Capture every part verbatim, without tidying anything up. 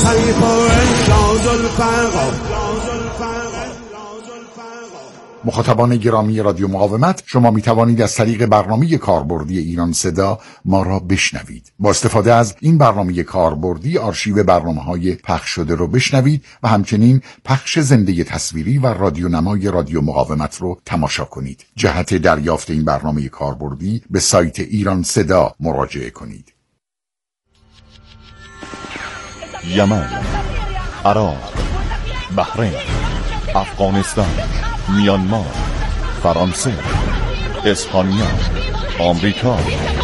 كيف إنجاز الفرق. مخاطبان گرامی رادیو مقاومت، شما می توانید از طریق برنامه کاربردی ایران صدا ما را بشنوید. با استفاده از این برنامه کاربردی آرشیو برنامه‌های پخش شده رو بشنوید و همچنین پخش زنده تصویری و رادیونمای رادیو مقاومت رو تماشا کنید. جهت دریافت این برنامه کاربردی به سایت ایران صدا مراجعه کنید. یمن، عراق، بحرین، افغانستان، میانمار، فرانسه، اسپانیا، آمریکا.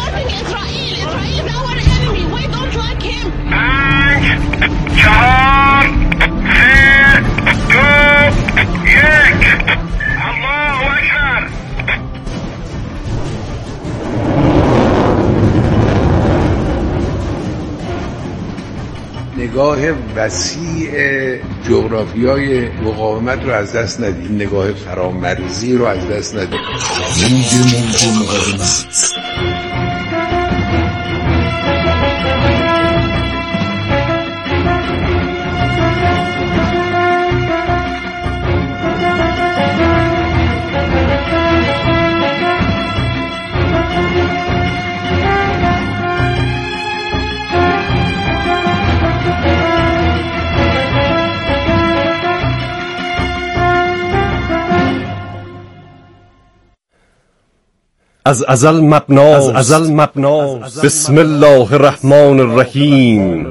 پنج، چهار، سه، دو، یک. الله اکبر. نگاه وسیع جغرافیای مقاومت رو از دست ندید، نگاه فرامرزی رو از دست ندید. موج موج مقاومت. از ازل مبناست، از ازل مبناست، بسم الله الرحمن الرحیم.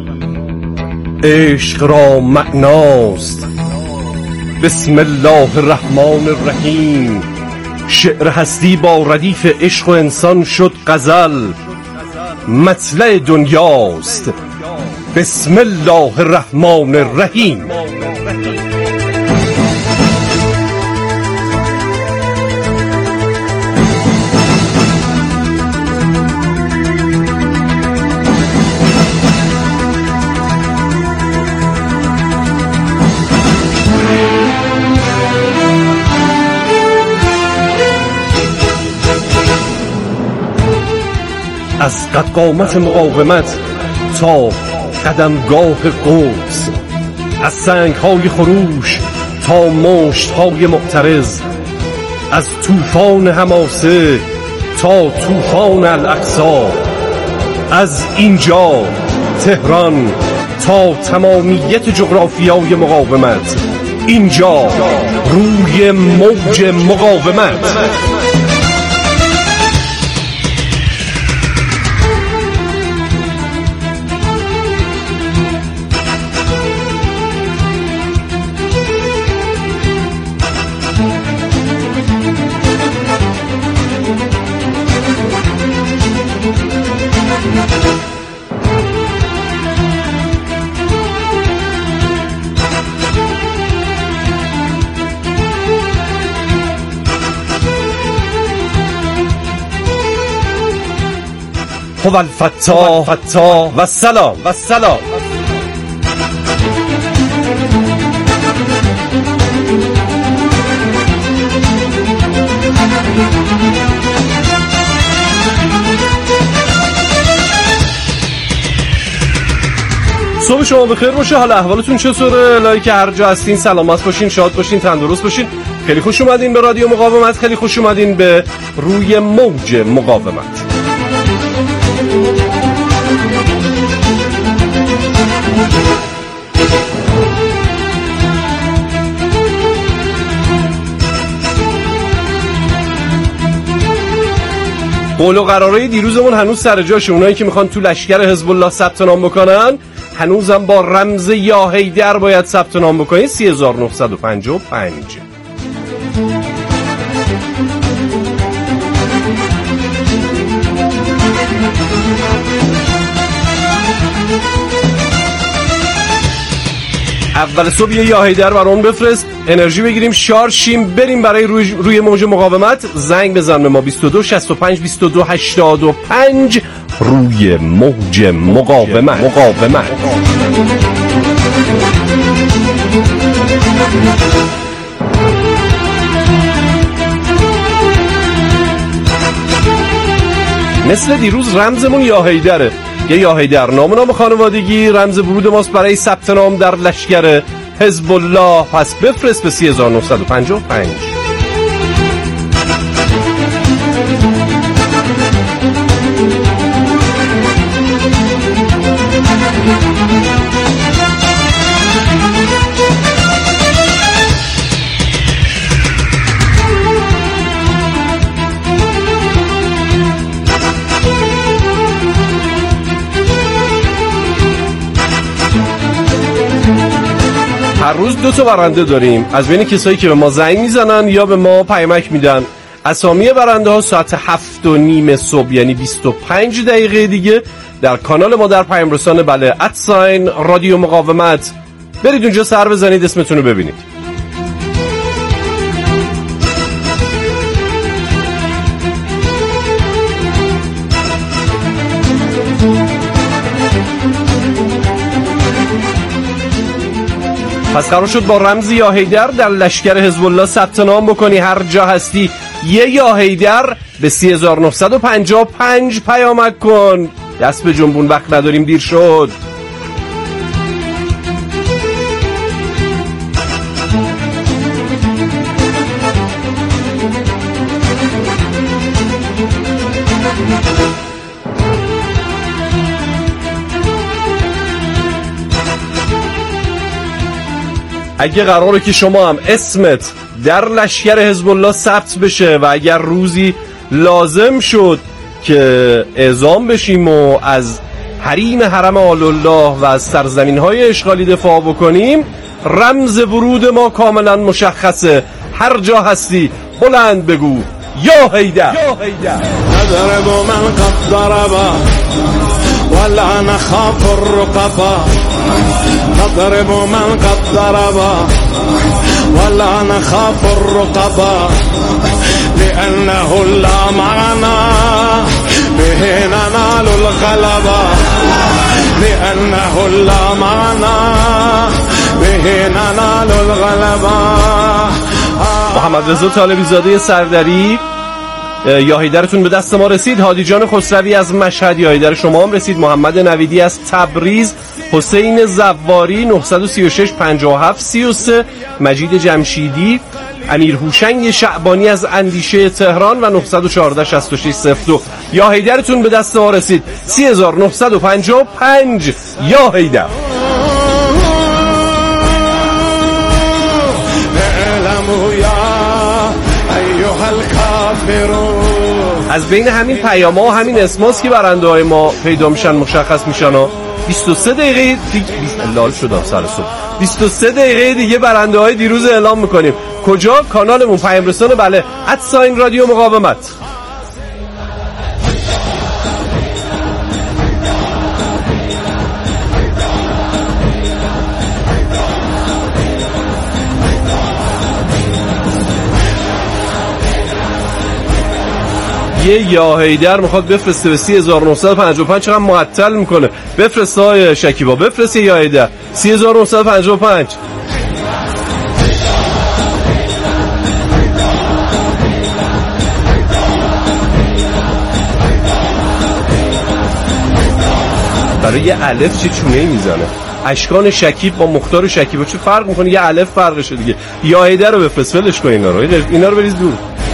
عشق را معناست، بسم الله الرحمن الرحیم. شعر هستی با ردیف عشق و انسان شد غزل، مطلع دنیاست، بسم الله الرحمن الرحیم. از قد قامت مقاومت تا قدمگاه قدس، از سنگ‌های خروش تا مشت‌های معترض، از طوفان حماسه تا طوفان الاقصی، از اینجا تهران تا تمامیت جغرافیای مقاومت، اینجا روی موج مقاومت. هو الفتاح و سلام و سلام. صبح شما بخیر باشه، حال احوالتون چطوره؟ لایک هر جا هستین سلامت باشین، شاد باشین، تندرست باشین. خیلی خوش اومدین به رادیو مقاومت، خیلی خوش اومدین به روی موج مقاومت. قول و قرارای دیروزمون هنوز سر جاشه. اونایی که میخوان تو لشکر حزب الله ثبت نام بکنن هنوزم با رمز یا حیدر باید ثبت نام بکنید. سه هزار و نهصد و پنجاه و پنج. اول صبح یه یا حیدر برام بفرست، انرژی بگیریم، شارژ شیم، بریم برای روی, روی موج مقاومت. زنگ بزن به ما بیست و دو شصت و پنج بیست و دو هشتاد و پنج. روی موج مقاومت مقاومت مثل دیروز رمزمون یا حیدره. یه یا حیدر نام و نام خانوادگی رمز ورود ماست برای ثبت نام در لشکر حزب الله. پس بفرست به سه هزار و نهصد و پنجاه و پنج. هر روز دو تا برنده داریم از بین کسایی که به ما زنگ میزنن یا به ما پیامک میدن. اسامی برنده ها ساعت هفت و نیم صبح یعنی بیست و پنج دقیقه دیگه در کانال ما در پیام رسانه بله ادساین رادیو مقاومت برید اونجا سر بزنید اسمتون رو ببینید. پس قرار شد با رمز یا حیدر در لشکر حزب الله ثبت نام بکنی. هر جا هستی یه یا حیدر به سه هزار و نهصد و پنجاه و پنج پیامک کن. دست به جنبون وقت نداریم دیر شد. اگه قراره که شما هم اسمت در لشکر حزب الله ثبت بشه و اگر روزی لازم شد که اعزام بشیم و از حریم حرم آل الله و از سرزمین‌های اشغالی دفاع بکنیم رمز ورود ما کاملا مشخصه. هر جا هستی بلند بگو یا حیدر. نضرب من قد ضرب ولا نخاف الرقبا نضرب من قد ضرب ولا نخاف الرقبا لأنه لا معنا به ننال الغلبا لأنه لا معنا به ننال الغلبا. محمد رضا طالبی زاده سردری یا حیدرتون به دست ما رسید. هادی جان خسروی از مشهد یا حیدر شما هم رسید. محمد نویدی از تبریز. حسین زواری نه سه شش پنج هفت سه سه. مجید جمشیدی. امیر هوشنگ شعبانی از اندیشه تهران و نه یک چهار شش شش صفر دو. یا حیدرتون به دست ما رسید سه هزار و نهصد و پنجاه و پنج. یا حیدر. از بین همین پیام ها و همین اسماس که برنده های ما پیدا میشن مشخص میشن ها بیست و سه دقیقه دیگه لال شدم سر صبح بیست و سه دقیقه دیگه برنده های دیروز اعلام میکنیم. کجا؟ کانالمون پیام رسانه بله ادساین رادیو مقاومت. یه یا حیدر میخواد بفرسته به سه هزار و نهصد و پنجاه و پنج. چقدر معطل میکنه. بفرسته های شکیبا بفرسته یا حیدر سه هزار و نهصد و پنجاه و پنج. برای یه الف چه چونه میزنه. اشکان شکیب با مختار شکیبا چه فرق میکنه؟ یه الف فرقشه دیگه. یا حیدر رو بفرست ولش کن اینا رو اینا رو بریز دور.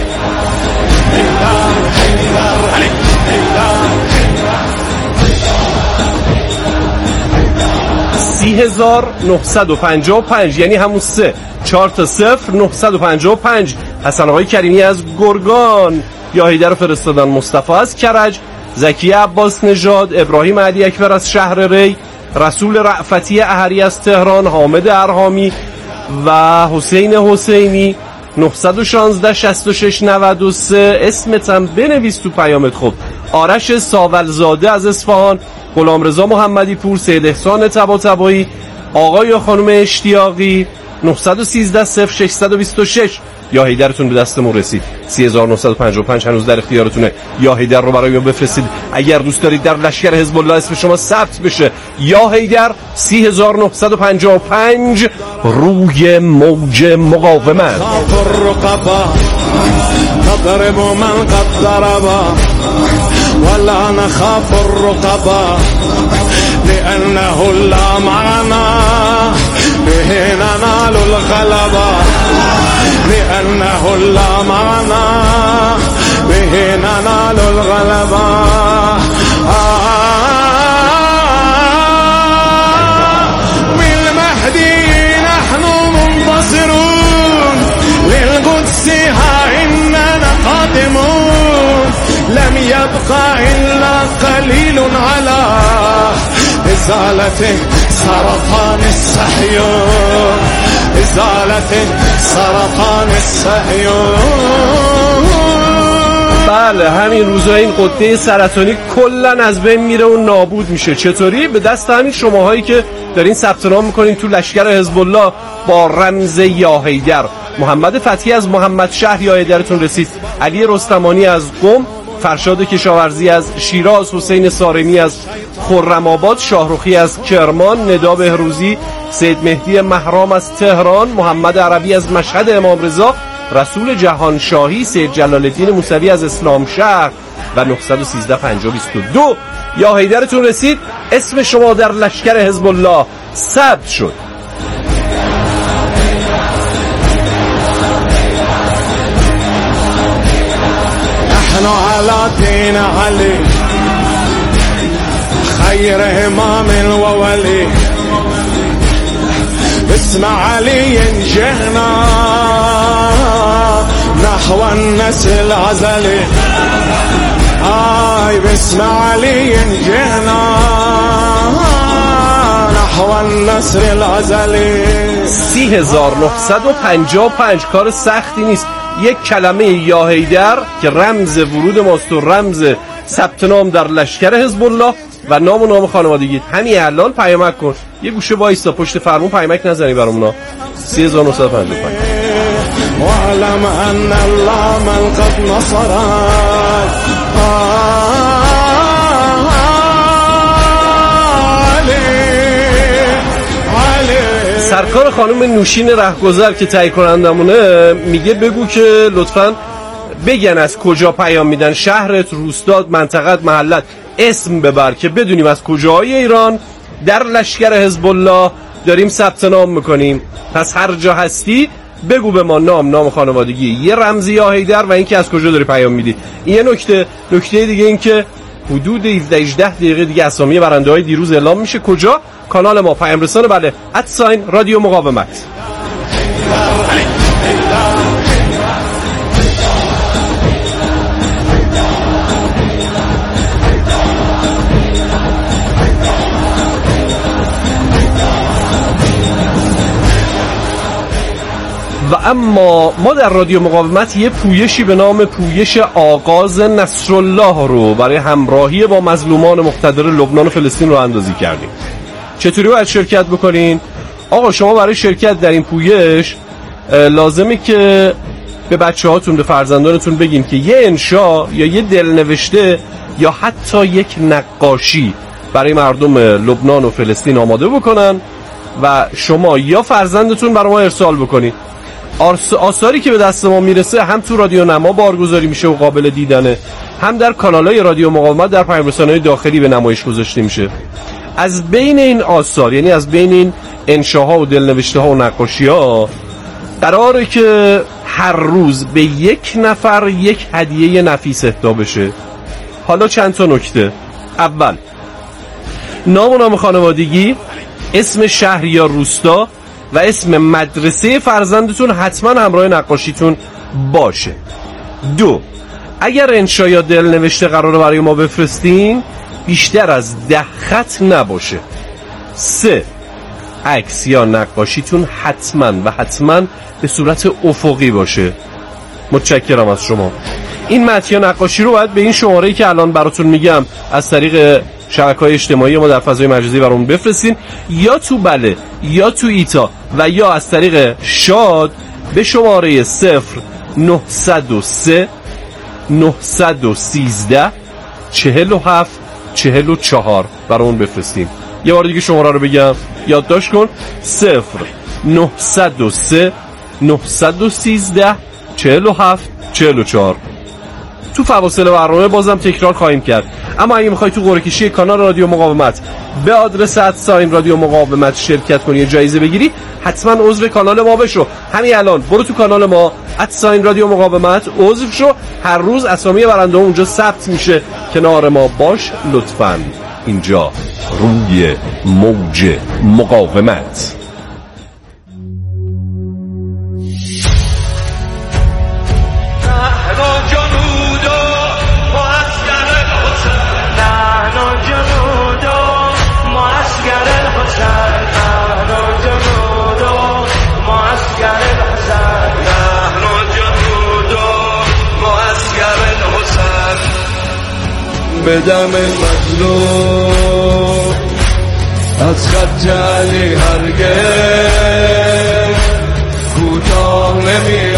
سی هزار نهصد و پنجاه و پنج یعنی همون سه چهار تا صفر نهصد و پنجاه و پنج. حسن آقای کریمی از گرگان یا حیدر رو فرستادن. مصطفی از کرج. زکی عباس نژاد. ابراهیم علی اکبر از شهر ری. رسول رأفتی احری از تهران. حامد ارهامی و حسین حسینی. نه یک شش شش شش نود و سه. اسمت هم بنویس تو پیامت. خب آرش ساولزاده از اصفهان. غلامرضا محمدی پور. سید احسان طباطبایی. آقای یا خانم اشتیاقی. نه یک سه صفر شش دو شش. یا حیدرتون به دستمون رسید سه هزار و نهصد و پنجاه و پنج هنوز در اختیارتونه. یا حیدر رو برای ما بفرستید اگر دوست دارید در لشکر حزب الله اسم شما ثبت بشه. یا حیدر سه هزار و نهصد و پنجاه و پنج روی موج مقاومت. نضرب من قد ضرب ولا نخاف الرقبا لأنه لا معنا به ننال الغلبة لأنه لا معنا به ننال الغلبة بالمهدي نحن منتصرون للقدس ها إننا قادمون لم يبقى إلا قليل على إزالة سرطان الصهيون إزالة سرطان الصهيون. بله همین روزا این قطعه سرطانی کلن از بین میره و نابود میشه. چطوری؟ به دست همین شماهایی که دارین ثبت نام میکنین تو لشکر حزب الله با رمز یا حیدر. محمد فتحی از محمد شهر یا حیدرتون رسید، علی رستمانی از قم، فرشاد کشاورزی از شیراز، حسین سارمی از خرم‌آباد، شاهرخی از کرمان، ندا بهروزی، سید مهدی مهرام از تهران، محمد عربی از مشهد امام رضا، رسول جهانشاهی، سید جلال الدین موسوی از اسلام شهر و نه یک سه پنجاه بیست و دو یا حیدرتون رسید. اسم شما در لشکر حزب الله ثبت شد. نحن على دين علي خير امام وولي باسم علي جهنا نحو النسل الازلي آي باسم علي جهنا نحو النسل الازلي. سی هزار نهصد و پنجاه و پنج کار سختی نیست. یک کلمه یا حیدر که رمز ورود ماست و رمز ثبت نام در لشکر حزب الله و نام و نام خانوادگیت. همین الان پیامک کن، یه گوشه وایستا پشت فرمون پیامک نزنی برامونا. سی هزار و نهصد و پنجاه و پنج. واعلم ان الله من قد نصرك سرکار خانم نوشین رهگذر که تهیه کنندمونه میگه بگو که لطفاً بگن از کجا پیام میدن، شهرت، روستات، منطقت، محلت، اسم ببر که بدونیم از کجاهای ایران در لشکر حزب الله داریم ثبت نام میکنیم. پس هر جا هستی بگو به ما نام، نام خانوادگی، یه رمزی یا حیدر و اینکه از کجا داری پیام میدی. این یه نکته. نکته دیگه این که حدود هفده دقیقه دیگه اسامی برنده‌های دیروز اعلام میشه. کجا؟ کانال ما پیام رسانه، بله، ادساین رادیو مقاومت. و اما ما در رادیو مقاومت یه پویشی به نام پویش آغاز نصرالله رو برای همراهی با مظلومان مقتدر لبنان و فلسطین رو اندازی کردیم. چطوری باید شرکت بکنین؟ آقا شما برای شرکت در این پویش لازمه که به بچه هاتون، به فرزندانتون بگین که یه انشا یا یه دلنوشته یا حتی یک نقاشی برای مردم لبنان و فلسطین آماده بکنن و شما یا فرزندتون برای ما ارسال بکنید. آثاری که به دست ما میرسه هم تو رادیو نما بارگذاری میشه و قابل دیدنه، هم در کانال‌های رادیو مقاومت در پیام‌رسان‌های داخلی به نمایش گذاشته میشه. از بین این آثار، یعنی از بین این انشاها و دلنوشته‌ها و نقاشی‌ها، قراره که هر روز به یک نفر یک هدیه نفیس اهدا بشه. حالا چند تا نکته. اول، نام و نام خانوادگی، اسم شهر یا روستا و اسم مدرسه فرزندتون حتما همراه نقاشیتون باشه. دو، اگر انشا یا دلنوشته قراره برای ما بفرستین بیشتر از ده خط نباشه. سه، عکس یا نقاشیتون حتما و حتما به صورت افقی باشه. متشکرم از شما. این متن یا نقاشی رو باید به این شماره‌ای که الان براتون میگم از طریق شبکه‌های اجتماعی ما در فضای مجازی برامون بفرستین، یا تو بله یا تو ایتا و یا از طریق شاد به شماره صفر نهصد و سه نهصد و سیزده چهل و هفت چهل و چهار برامون بفرستین. یه بار دیگه شماره رو بگم یادداشت کن: صفر نهصد و سه نهصد و سیزده چهل و هفت چهل و چهار. تو فواصل برنامه بازم تکرار خواهیم کرد. اما اگه میخوای تو قرعه کشی کانال رادیو مقاومت به آدرس ادساین رادیو مقاومت شرکت کنی، جایزه بگیری، حتما عضو کانال ما بشو. همین الان برو تو کانال ما ادساین رادیو مقاومت عضو شو. هر روز اسامی برنده اونجا ثبت میشه. کنار ما باش لطفاً. اینجا روی موج مقاومت. بدم مظلوم از خط علی هرگز کوتاه نمی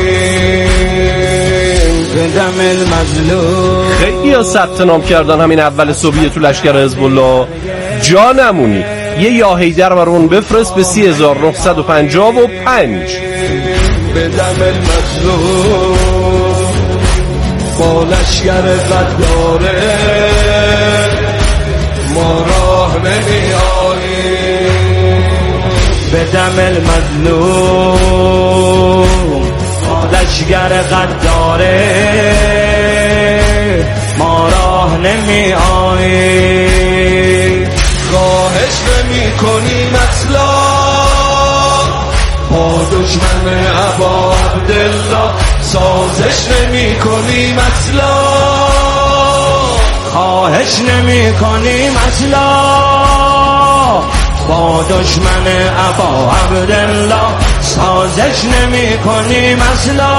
آییم. بدم المظلوم خیلی ها ثبت نام کردن همین اول صبحیه تو لشکر حزب الله. جا نمونی یه یا حیدر برون بفرست به سی هزار و نهصد و پنجاه و پنج. بدم المظلوم با لشکر غداره ما راه نمی آییم. بدم المظلوم با لشکر غداره ما راه نمی آییم. خواهش نمی کنیم اصلا با دشمن ابا عبدالله سازش نمی کنیم اصلا. خواهش نمی کنیم اصلا با دشمن ابا عبدالله سازش نمی کنیم اصلا.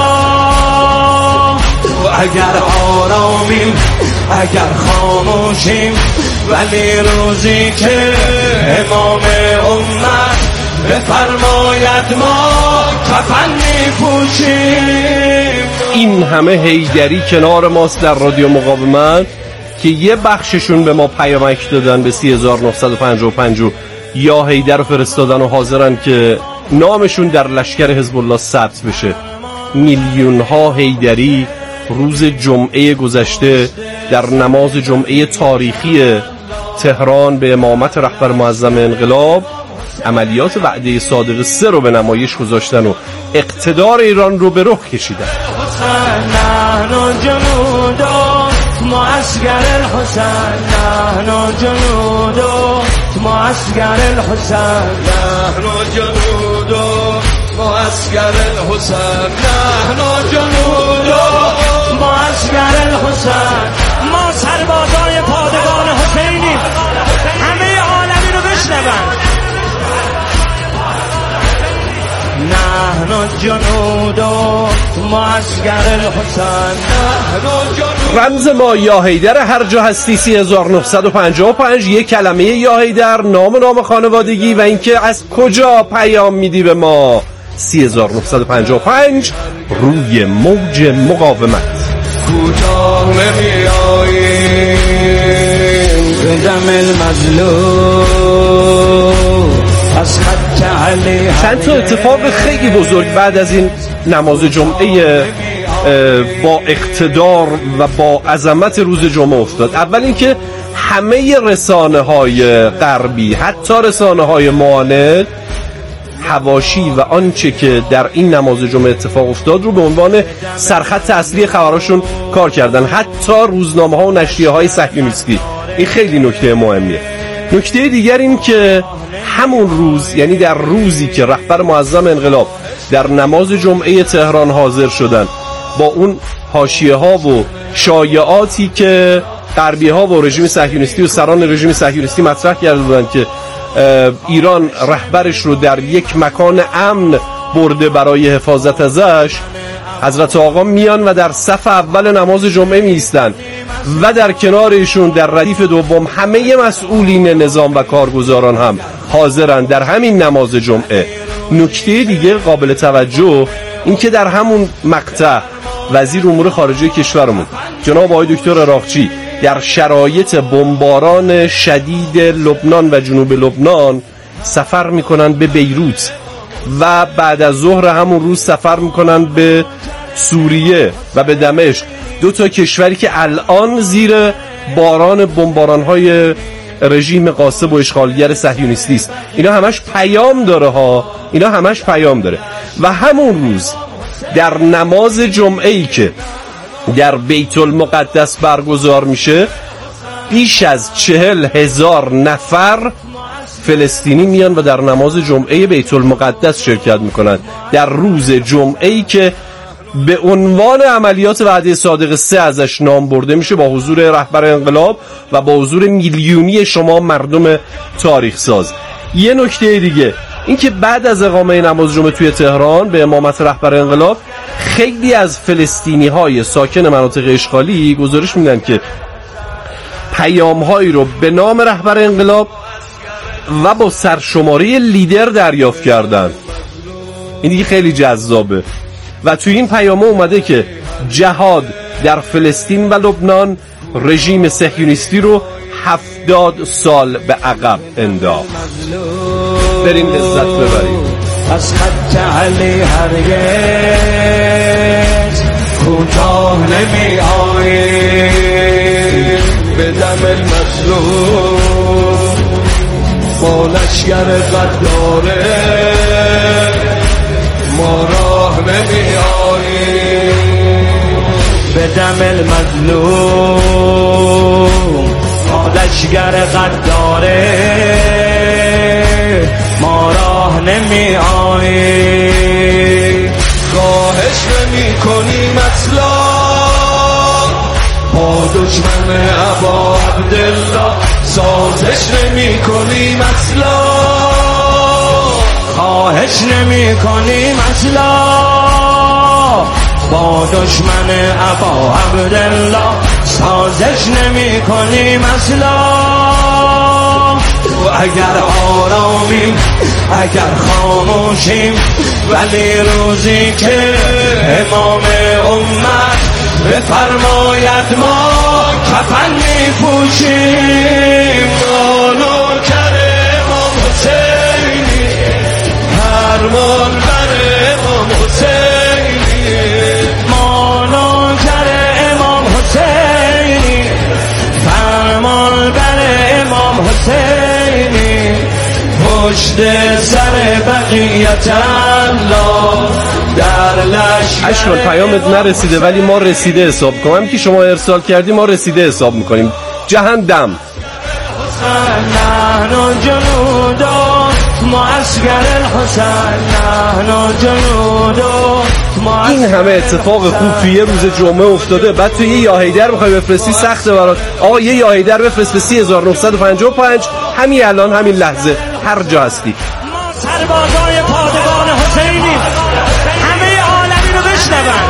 اگر آرامیم اگر خاموشیم ولی روزی که امام امت بفرماید ما کفن میپوشیم. این همه حیدری کنار ماست در رادیو مقاومت که یه بخششون به ما پیامک دادن به سی هزار و نهصد و پنجاه و پنج یا حیدر رو فرستادن و حاضرن که نامشون در لشکر حزب الله ثبت بشه. میلیون ها حیدری روز جمعه گذشته در نماز جمعه تاریخی تهران به امامت رهبر معظم انقلاب عملیات وعده صادق سه رو به نمایش گذاشتن و اقتدار ایران رو به رخ کشیدن. نحن جنود معسكر الحسين نحن جنود معسكر الحسين نحن جنود معسكر الحسين نحن جنود معسكر الحسين ما سربازای پادگان حسینی. همه عالمی رو بشنون. نحن جنود معسكر الحسين نحن جنود. رمز ما یا حیدر. هر جا هستی سی هزار و نهصد و پنجاه و پنج. یک کلمه یا حیدر، نام نام خانوادگی و اینکه از کجا پیام میدی به ما. سی هزار و نهصد و پنجاه و پنج روی موج مقاومت. کوتاه نمی آییم. بدم المظلوم از خط علی. چند تا اتفاق خیلی بزرگ بعد از این نماز جمعه با اقتدار و با عظمت روز جمعه افتاد. اول اینکه همه رسانه های غربی، حتی رسانه های معاند، حواشی و آنچه که در این نماز جمعه اتفاق افتاد رو به عنوان سرخط اصلی خبراشون کار کردن، حتی روزنامه ها و نشریه های صهیونیستی. این خیلی نکته مهمیه. نکته دیگر این که همون روز، یعنی در روزی که رهبر معظم انقلاب در نماز جمعه تهران حاضر شدن، با اون حاشیه ها و شایعاتی که غربی ها و رژیم صهیونیستی و سران رژیم صهیونیستی مطرح کرده بودند که ایران رهبرش رو در یک مکان امن برده برای حفاظت ازش، حضرت آقا میان و در صف اول نماز جمعه میستن و در کنار ایشون در ردیف دوم همه مسئولین نظام و کارگزاران هم حاضرن در همین نماز جمعه. نکته دیگه قابل توجه این که در همون مقطع وزیر امور خارجه کشورمون جناب آقای دکتر عراقچی در شرایط بمباران شدید لبنان و جنوب لبنان سفر میکنن به بیروت و بعد از ظهر همون روز سفر میکنن به سوریه و به دمشق، دو تا کشوری که الان زیر باران بمباران‌های رژیم غاصب و اشغالگر صهیونیستی است. اینا همش پیام داره ها، اینا همش پیام داره. و همون روز در نماز جمعه‌ای که در بیت المقدس برگزار میشه، بیش از چهل هزار نفر فلسطینی میان و در نماز جمعه بیت المقدس شرکت میکنن در روز جمعه‌ای که به عنوان عملیات وعده صادق سه ازش نام برده میشه، با حضور رهبر انقلاب و با حضور میلیونی شما مردم تاریخ ساز. یه نکته دیگه این که بعد از اقامه نماز جمعه توی تهران به امامت رهبر انقلاب، خیلی از فلسطینی های ساکن مناطق اشغالی گزارش میدن که پیام هایی رو به نام رهبر انقلاب و با سرشماره لیدر دریافت کردن. این دیگه خیلی جذابه. و توی این پیامه اومده که جهاد در فلسطین و لبنان رژیم صهیونیستی رو هفتاد سال به عقب انداخت. بریم لذت ببریم. از خط علی هرگز کوتاه نمی آییم، به دم المظلوم با لشگر غداره ما راه نمی آییم، به دم المظلوم با لشگر غداره ما راه نمی آییم. خواهش نمی کنیم اصلا با دشمن ابا عبدالله، سازش نمی کنیم اصلا خواهش نمی کنیم اصلا با دشمن ابا عبدالله، سازش نمی کنیم اصلا. و اگر آرامیم اگر خاموشیم، ولی روزی که امام امت بفرماید ما کفن می پوشیم، آنو کر امام حسینی فرمان بر امام حسینی، مانو کر امام حسینی فرمان بر امام حسینی، پشت سر بقیت الله در لشکر. اشکال پیامت نرسیده ولی ما رسیده حساب کنم که شما ارسال کردی، ما رسیده حساب میکنیم. جهنم نحن جنود معسكر الحسین، نحن جنود. این همه اتفاق خوب توی یه روز جمعه افتاده، بعد توی یه یاهیدر بخوای بفرستی سخته برات. آقا یه یاهیدر بفرست به سی هزار و نهصد و پنجاه و پنج همین الان، همین لحظه، هر جا هستی. ما سربازای پادگان حسینی، همه عالمی رو بشنون.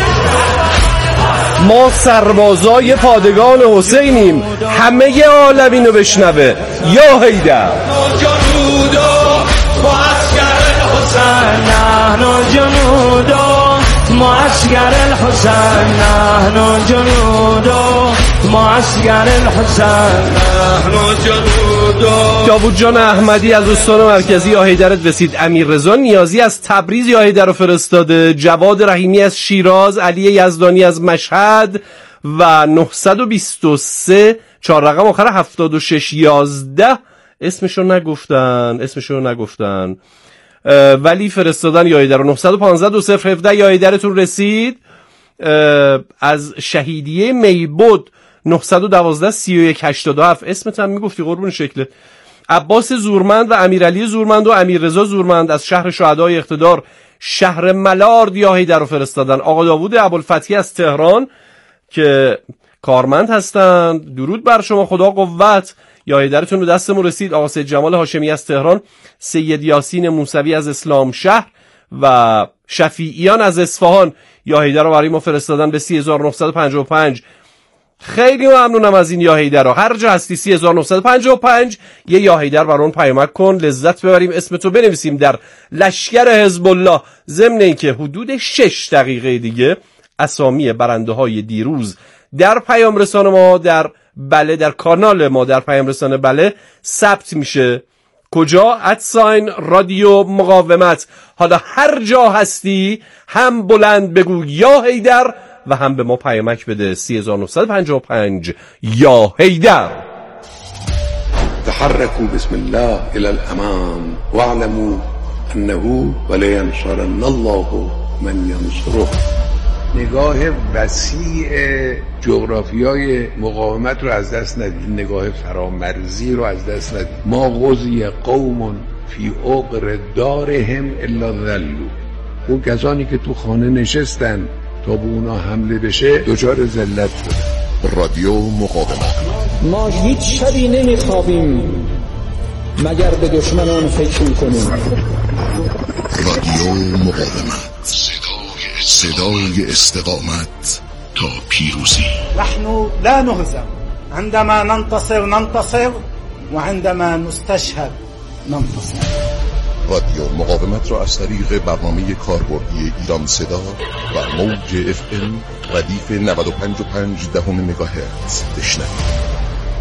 ما سربازای پادگان حسینیم، همه عالمین رو بشنوه. یا حیدر جنود معسكر الحسین، نحن جنود معسكر الحسین، نحن جنود معسكر الحسین، نحن جنود. داوود جان احمدی از استان مرکزی یا حیدرت رسید. امیررضا نیازی از تبریز یا حیدر رو فرستاده. جواد رحیمی از شیراز، علی یزدانی از مشهد و نهصد و بیست و سه چهار رقم آخر هفتاد و شش یازده اسمشو نگفتن اسمشو نگفتن ولی فرستادن یا حیدر. نهصد و پانزده دو صفر هفده یا حیدرتون رسید. از شهیدیه میبود نهصد و دوازده سی و یک هشتاد و هفت اسمت هم میگفتی قربون شکلت. عباس زورمند و امیرعلی زورمند و امیررضا زورمند از شهر شهدای اقتدار شهر ملارد یا حیدر رو فرستادن. آقا داوود ابوالفتحی از تهران که کارمند هستند، درود بر شما، خدا قوت. یا حیدرتون به دستمون رسید. آقا سید جمال هاشمی از تهران، سید یاسین موسوی از اسلام شهر و شفیعیان از اصفهان یا حیدر رو برای ما فرستادن به سی هزار و نهصد و پنجاه و پنج. خیلی ممنونم از این یا حیدر رو. هر جا هستی سی هزار و نهصد و پنجاه و پنج یه یا حیدر برام پیامک کن، لذت ببریم، اسمتو بنویسیم در لشکر حزب الله. ضمن اینکه حدود شش دقیقه دیگه اسامی برنده های دیروز در پیام رسانه ما در بله در کانال ما در پیام رسانه بله ثبت میشه. کجا؟ ادساین رادیو مقاومت. حالا هر جا هستی هم بلند بگو یا حیدر و هم به ما پیامک بده سی هزار و نهصد و پنجاه و پنج یا حیدر. تحركوا بسم الله الى الامام واعلموا انه ولینصرن الله من ینصره. نگاه وسیع جغرافیای مقاومت رو از دست ندید، نگاه فرامرزی رو از دست ندید. ما غزی قوم فی عقر دارهم الا ذلوا. اون کسانی که تو خانه نشستن تا به اونا حمله بشه دچار ذلت شدن. رادیو مقاومت. ما هیچ شبی نمیخوابیم مگر به دشمنان فکر میکنیم. رادیو مقاومت، صدای, صدای استقامت تا پیروزی. نحن لا نهزم عندما ننتصر ننتصر وعندما نستشهد ننتصر. رادیو مقاومت را از طریق برنامه کاربردی ایران صدا و موج اف ام ردیف نود و پنج و پنج دهم مگاهرتز بشنوید.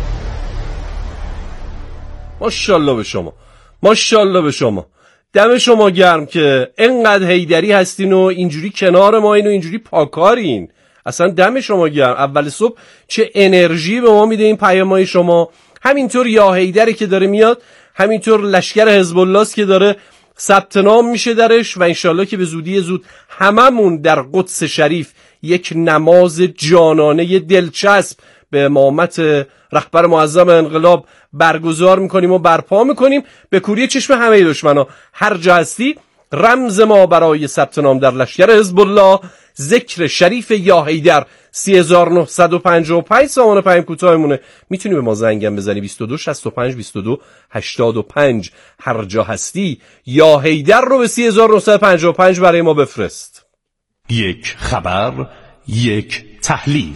ماشاءالله به شما، ماشاءالله به شما، دم شما گرم که انقدر حیدری هستین و اینجوری کنار ما این و اینجوری پاکارین. اصلا دم شما گرم. اول صبح چه انرژی به ما میده این پیامای شما. همینطور یا حیدری که داره میاد، همینطور لشکر حزب الله است که داره ثبت نام میشه درش و انشالله که به زودی زود هممون در قدس شریف یک نماز جانانه دلچسب به امامت رهبر معظم انقلاب برگزار میکنیم و برپا میکنیم به کوری چشم همه دشمنا. هر جا هستی رمز ما برای ثبت نام در لشکر حزب الله ذکر شریف یا حیدر سی هزار و نهصد و پنجاه و پنج سامان پیام کوتاهمونه. میتونی به ما زنگم بزنی بیست و دو شصت و پنج بیست و دو هشتاد و پنج. هر جا هستی یا حیدر رو به سی هزار و نهصد و پنجاه و پنج برای ما بفرست. یک خبر، یک تحلیل.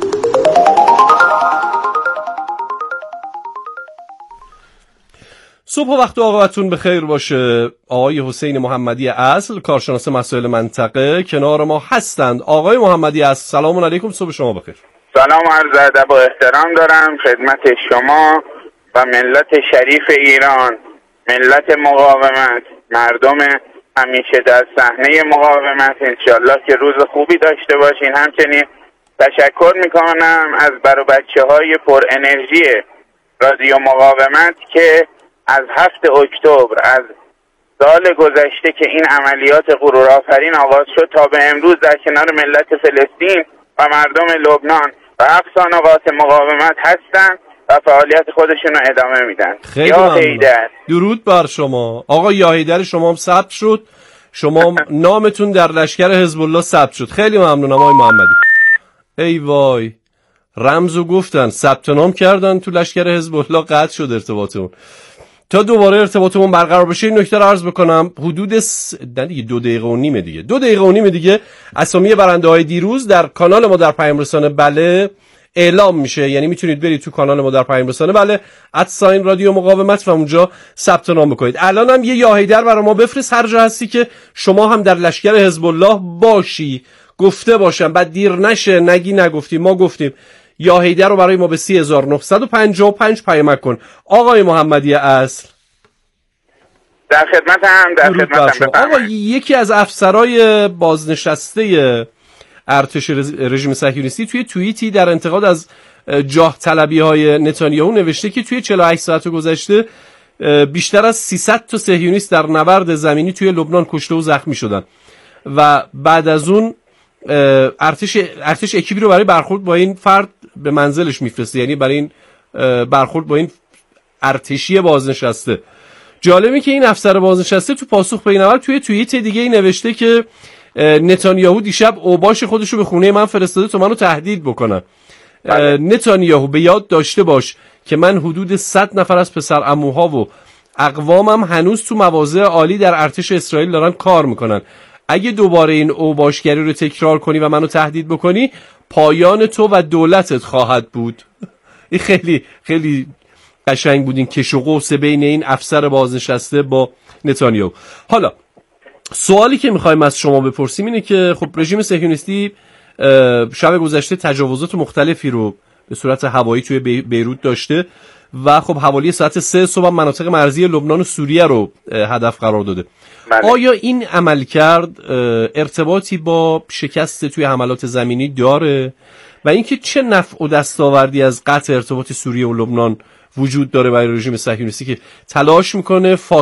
صبح و وقت آقابتون بخیر باشه. آقای حسین محمدی اصل، کارشناس مسائل منطقه، کنار ما هستند. آقای محمدی اصل سلام علیکم، صبح شما بخیر. سلام عرض ادب و احترام دارم خدمت شما و ملت شریف ایران، ملت مقاومت، مردم همیشه در صحنه مقاومت. انشالله که روز خوبی داشته باشین. همچنین تشکر میکنم از بر و بچه های پر انرژی رادیو مقاومت که از هفت اکتبر از سال گذشته که این عملیات غرورآفرین آغاز شد تا به امروز در کنار ملت فلسطین و مردم لبنان و اقصا نقاط مقاومت هستند و فعالیت خودشون رو ادامه میدن. یا حیدر. درود بر شما. آقا یا حیدر شما هم ثبت شد، شما نامتون در لشکر حزب الله ثبت شد. خیلی ممنونم آقای محمدی. ای وای، رمزو گفتن، ثبت نام کردن تو لشکر حزب الله، قطع شد ارتباطمون. تا دوباره ارتباطمون برقرار بشه این نکته رو عرض بکنم، حدود س... دیگه دو دقیقه و نیمه دیگه دو دقیقه و نیمه دیگه اسامی برنده های دیروز در کانال ما در پیام رسانه بله اعلام میشه. یعنی میتونید برید تو کانال ما در پیام رسانه بله ادساین رادیو مقاومت و اونجا ثبت نام بکنید. الان هم یه یا حیدر برای ما بفرست هر جا هستی که شما هم در لشکر حزب الله باشی، گفته باشم بعد دیر نشه نگی نگفتیم. ما گفتیم یا حیدر رو برای ما به سی هزار و نهصد و پنجاه و پنج پیامک کن. آقای محمدی اصل در خدمت هم در خدمت هم آقا یکی از افسرای بازنشسته ارتش رژیم صهیونیستی توی توییتی در انتقاد از جاه طلبی های نتانیاهو نوشته که توی چهل و هشت ساعت گذشته بیشتر از سیصد تا صهیونیست در نبرد زمینی توی لبنان کشته و زخمی شدن و بعد از اون ارتش ارتش اکیپی رو برای برخورد با این فرد به منزلش میفرسته، یعنی برای این برخورد با این ارتشی بازنشسته. جالبه که این افسر بازنشسته تو پاسخ به این عمل توی توییت دیگه ای نوشته که نتانیاهو دیشب اوباش خودش رو به خونه من فرستاده تا منو تهدید بکنن. نتانیاهو به یاد داشته باش که من حدود صد نفر از پسر عموها و اقوامم هنوز تو مواضع عالی در ارتش اسرائیل دارن کار میکنن. اگه دوباره این اوباشگری رو تکرار کنی و منو تهدید بکنی پایان تو و دولتت خواهد بود. این خیلی خیلی قشنگ بود این کش و قوس بین این افسر بازنشسته با نتانیاهو. حالا سوالی که میخوایم از شما بپرسیم اینه که خب رژیم صهیونیستی شب گذشته تجاوزات مختلفی رو به صورت هوایی توی بیروت داشته و خب حوالی ساعت سه صبح مناطق مرزی لبنان و سوریه رو هدف قرار داده. بله. آیا این عملکرد ارتباطی با شکست توی حملات زمینی داره و اینکه چه نفع و دستاوردی از قطع ارتباط سوریه و لبنان وجود داره برای رژیم صهیونیستی که تلاش میکنه